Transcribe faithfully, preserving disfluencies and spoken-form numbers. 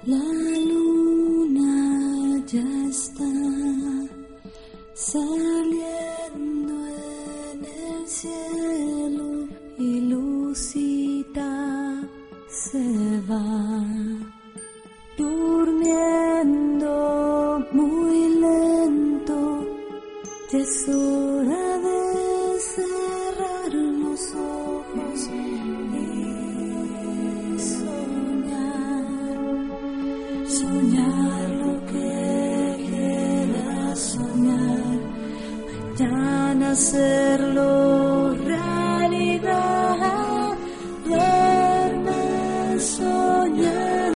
La luna ya está saliendo en el cielo y Lucita se va durmiendo muy lento. Ya es hora de cerrar los ojos y soñar, soñar lo que quieras soñar, mañana hacerlo.